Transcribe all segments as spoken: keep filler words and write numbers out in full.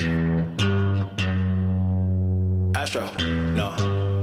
Astro, no.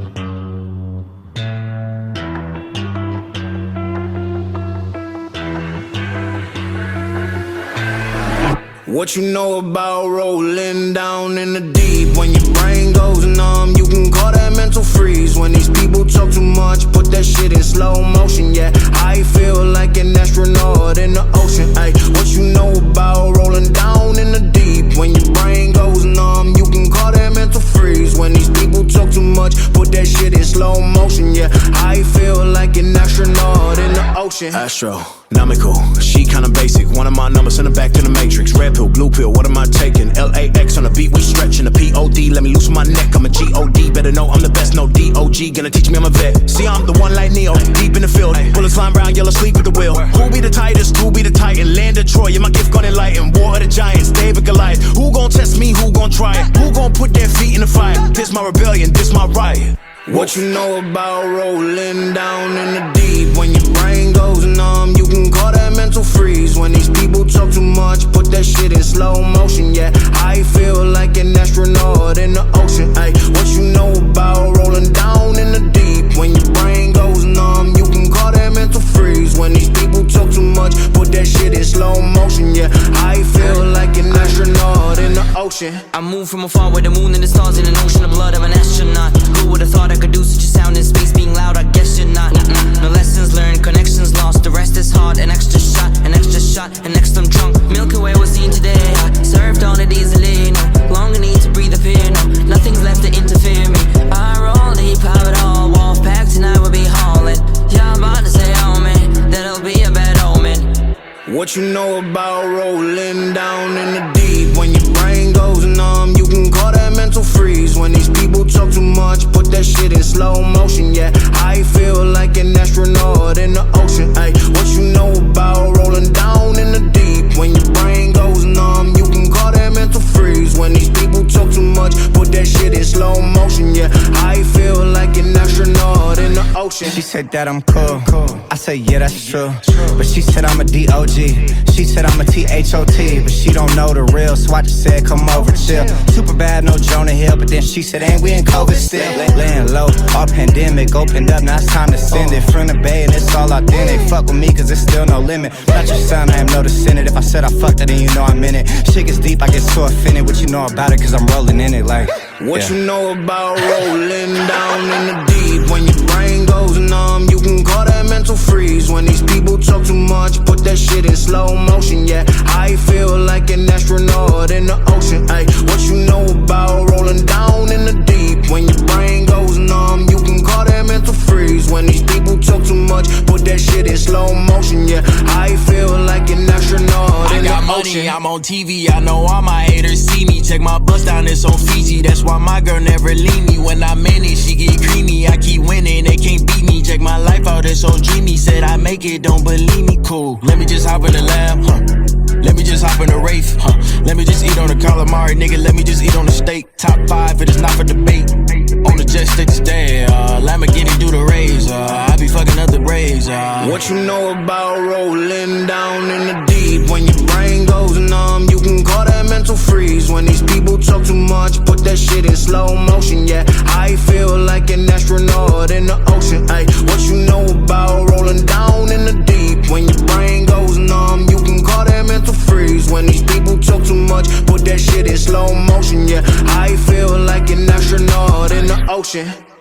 What you know about rolling down in the deep? When your brain goes numb, you can call that mental freeze. When these people talk too much, put that shit in slow motion. Yeah, I feel like an astronaut in the ocean. Ay, what you know about rolling down in the deep? When your brain goes numb, you can call that mental freeze. When these people talk too much, put that shit in slow motion. Yeah, I feel like an astronaut in the ocean. Astronomical, she kinda basic. One of my numbers, send her back to the matrix. Red pill, blue pill, what am I taking? L A X on the beat, we stretching the P O D. Let me loosen my neck, I'm a G O D. Better know I'm the best, no D O G. Gonna teach me I'm a vet. See, I'm the one like Neo, deep in the field. Bullets flying round, yellow sleep at the wheel. Who be the tightest? Who be the titan? Land of Troy, yeah, my gift gonna enlighten. War of the giants, David Goliath. Who gon' test me? Who gon' try it? Who gon' put their feet in the fire? This my rebellion, this my riot. What you know about rolling down in the deep? When your brain goes numb, you can call that mental freeze. When these people talk too much, put that shit in slow motion. Yeah, I feel like an astronaut in the ocean. Ay, what you know about rolling down in the deep? When your brain goes numb, you can call that mental freeze. When these people talk too much, put that shit in slow motion. Yeah, I feel like an astronaut in the ocean. I move from afar with the moon and the stars in an ocean of blood of an astronaut. Who would've thought I could do such a sound in space being loud? I guess you're not. Mm-mm. No lessons learned, connections lost. The rest is hard. An extra shot, an extra shot, and next I'm drunk. Milky Way was seen today. I served on it easily. No longer need to breathe a fear. No, nothing's left to interfere me. I roll deep, have it all. Wolf pack tonight will be hauling. Yeah, I'm about to say, oh man, that'll be a bad omen. What you know about rolling down in the deep? When your brain goes numb, you can call that mental freeze. When these people talk too much, put that shit in slow motion. Yeah, I feel like an astronaut in the ocean. Ay, what you know about rolling down in the deep? When your brain goes numb, you can call that mental freeze. When these people talk too much, put that shit in slow motion. Yeah, I feel like an astronaut in the ocean. She said that I'm cool, I said yeah, that's true. But she said I'm a D O G. She said I'm a T H O T, but she don't know the real, so I just said come over, chill. Super bad, no Jonah Hill, but then she said ain't we in COVID still? Laying low, all pandemic, opened up, now it's time to send it. From the bay and it's all authentic. Fuck with me cause there's still no limit. Not your son, I am no descendant. If I said I fucked it, then you know I'm in it. Shit gets deep, I get so offended. What you know about it cause I'm rolling in it like What yeah. you know about rolling down in the deep? When your brain goes numb, you can call that mental freeze. When these people talk too much, put that shit in slow motion. Yeah, I feel like an astronaut in the ocean. Ay, what you know about rolling down in the deep? When your brain goes numb, you can call that mental freeze. When these people talk too much, put that shit in slow motion. Yeah, I feel like an astronaut in the ocean. I got money, I'm on T V, I know all my haters see me. Check my bust down, it's on Fiji. That's why my girl never leave me. When I'm in it, she get creamy. I keep winning, they can't beat me. Check my life out, it's so dreamy. Said I make it, don't believe me, cool. Let me just hop in the lab, huh? Let me just hop in the Wraith, huh? Let me just eat on the calamari, nigga. Let me just eat on the steak. Top five, it is not for debate. On the jet, stick to stay. Uh, Lamborghini do the raise. Uh, I be fucking up the Braves. Uh. What you know about rolling down in the deep? When your brain goes numb, you can call that mental freeze. When these people talk too much, put that shit in slow motion. Yeah, I feel like an astronaut in the ocean. Ay, what you know about rolling down in the deep? When your brain goes numb, you can call that mental freeze. When these people talk too much, put that shit in slow motion. Yeah, I feel like an astronaut in the ocean.